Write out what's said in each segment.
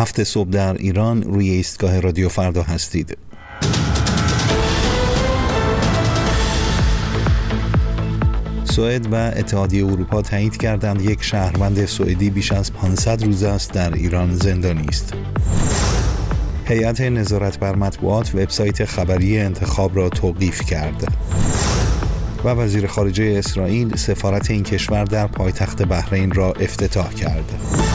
7 صبح در ایران روی ایستگاه رادیو فردا هستید. سوئد و اتحادیه اروپا تایید کردند یک شهروند سوئدی بیش از 500 روز است در ایران زندانی است. هیئت نظارت بر مطبوعات وبسایت خبری انتخاب را توقیف کرد. و وزیر خارجه اسرائیل سفارت این کشور در پایتخت بحرین را افتتاح کرد.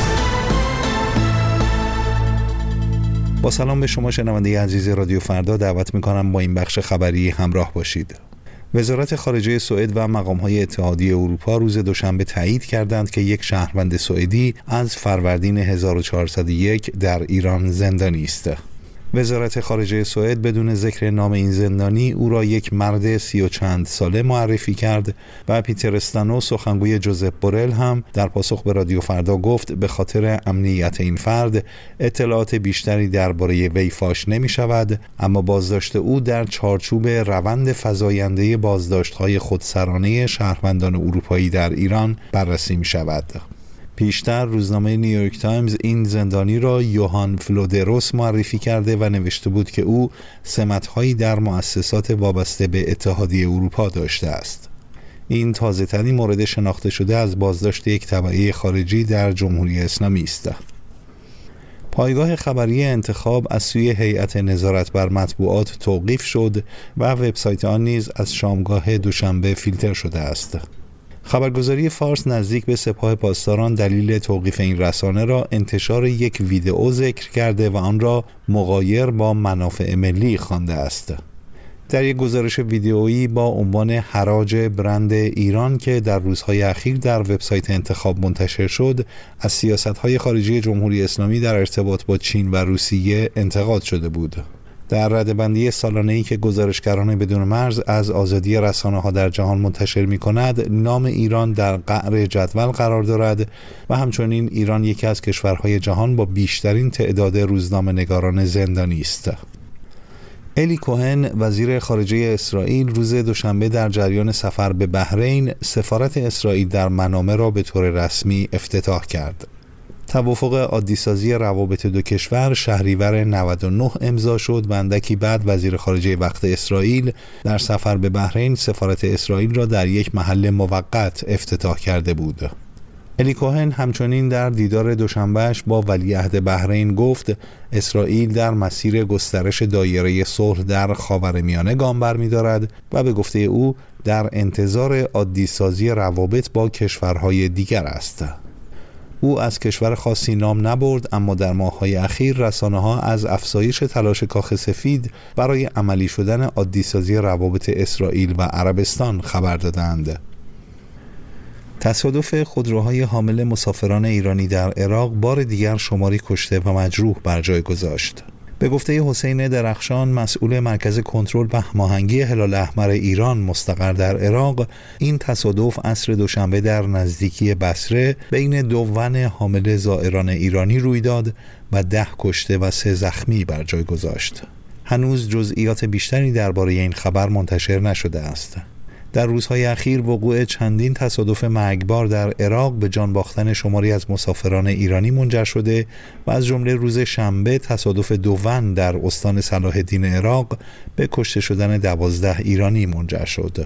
با سلام به شما شنونده عزیز رادیو فردا، دعوت می‌کنم با این بخش خبری همراه باشید. وزارت خارجه سوئد و مقام‌های اتحادیه اروپا روز دوشنبه تایید کردند که یک شهروند سوئدی از فروردین 1401 در ایران زندانی است. وزارت خارجه سوئد بدون ذکر نام این زندانی او را یک مرد 30 و چند ساله معرفی کرد و پیتر استانو، سخنگوی جوزپ بورل، هم در پاسخ به رادیو فردا گفت به خاطر امنیت این فرد اطلاعات بیشتری درباره وی فاش نمی شود، اما بازداشت او در چارچوب روند فزاینده بازداشت‌های خودسرانه شهروندان اروپایی در ایران بررسی می شود. پیشتر روزنامه نیویورک تایمز این زندانی را یوهان فلودروس معرفی کرده و نوشته بود که او سمت‌هایی در مؤسسات وابسته به اتحادیه اروپا داشته است. این تازه‌ترین مورد شناخته شده از بازداشت یک تبعه خارجی در جمهوری اسلامی است. پایگاه خبری انتخاب از سوی هیئت نظارت بر مطبوعات توقیف شد و وبسایت آن نیز از شامگاه دوشنبه فیلتر شده است. خبرگزاری فارس نزدیک به سپاه پاسداران دلیل توقیف این رسانه را انتشار یک ویدئو ذکر کرده و آن را مغایر با منافع ملی خوانده است. در یک گزارش ویدئویی با عنوان حراج برند ایران که در روزهای اخیر در وبسایت انتخاب منتشر شد، از سیاست‌های خارجی جمهوری اسلامی در ارتباط با چین و روسیه انتقاد شده بود. در ردبندی سالانه‌ای که گزارشگران بدون مرز از آزادی رسانه‌ها در جهان منتشر می‌کند، نام ایران در قعر جدول قرار دارد و همچنین ایران یکی از کشورهای جهان با بیشترین تعداد روزنامه‌نگاران زندانی است. الی کوهن، وزیر خارجه اسرائیل، روز دوشنبه در جریان سفر به بحرین سفارت اسرائیل در منامه را به طور رسمی افتتاح کرد. توافق عادی‌سازی روابط دو کشور شهریور 99 امضا شد و اندکی بعد وزیر خارجه وقت اسرائیل در سفر به بحرین سفارت اسرائیل را در یک محل موقت افتتاح کرده بود. الی کوهن همچنین در دیدار دوشنبهش با ولیعهد بحرین گفت اسرائیل در مسیر گسترش دایره صلح در خاورمیانه گام برمی‌دارد و به گفته او در انتظار عادی‌سازی روابط با کشورهای دیگر است. او از کشور خاصی نام نبرد، اما در ماه‌های اخیر رسانه‌ها از افزایش تلاش کاخ سفید برای عملی شدن عادی‌سازی روابط اسرائیل و عربستان خبر دادند. تصادف خودروهای حامل مسافران ایرانی در عراق بار دیگر شماری کشته و مجروح بر جای گذاشت. به گفته حسین درخشان، مسئول مرکز کنترل و هماهنگی هلال احمر ایران مستقر در عراق، این تصادف عصر دوشنبه در نزدیکی بصره بین دو ون حامل زائران ایرانی روی داد و 10 کشته و 3 زخمی بر جای گذاشت. هنوز جزئیات بیشتری درباره این خبر منتشر نشده است. در روزهای اخیر وقوع چندین تصادف مرگبار در عراق به جان باختن شماری از مسافران ایرانی منجر شده و از جمله روز شنبه تصادف 2 ون در استان صلاح الدین عراق به کشته شدن 12 ایرانی منجر شد.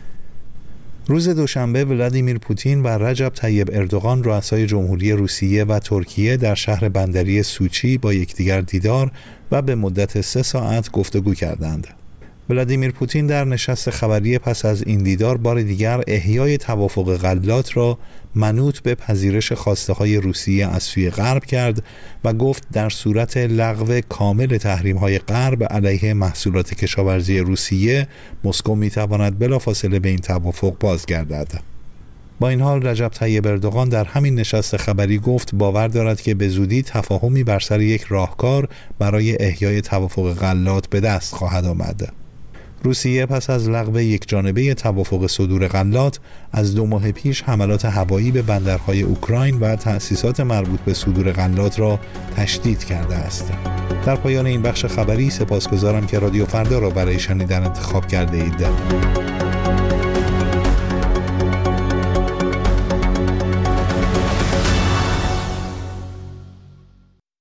روز دوشنبه ولادیمیر پوتین و رجب طیب اردوغان، رؤسای جمهوری روسیه و ترکیه، در شهر بندری سوچی با یکدیگر دیدار و به مدت 3 ساعت گفتگو کردند. ولادیمیر پوتین در نشست خبری پس از این دیدار بار دیگر احیای توافق غلات را منوط به پذیرش خواسته‌های روسیه از سوی غرب کرد و گفت در صورت لغو کامل تحریم‌های غرب علیه محصولات کشاورزی روسیه، مسکو می‌تواند بلافاصله به این توافق بازگردد. با این حال رجب طیب اردوغان در همین نشست خبری گفت باور دارد که به زودی تفاهمی بر سر یک راهکار برای احیای توافق غلات به دست خواهد آمد. روسیه پس از لغو یکجانبه توافق صدور غلات از 2 ماه پیش حملات هوایی به بندرهای اوکراین و تأسیسات مربوط به صدور غلات را تشدید کرده است. در پایان این بخش خبری سپاسگزارم که رادیو فردا را برای شنیدن انتخاب کرده اید.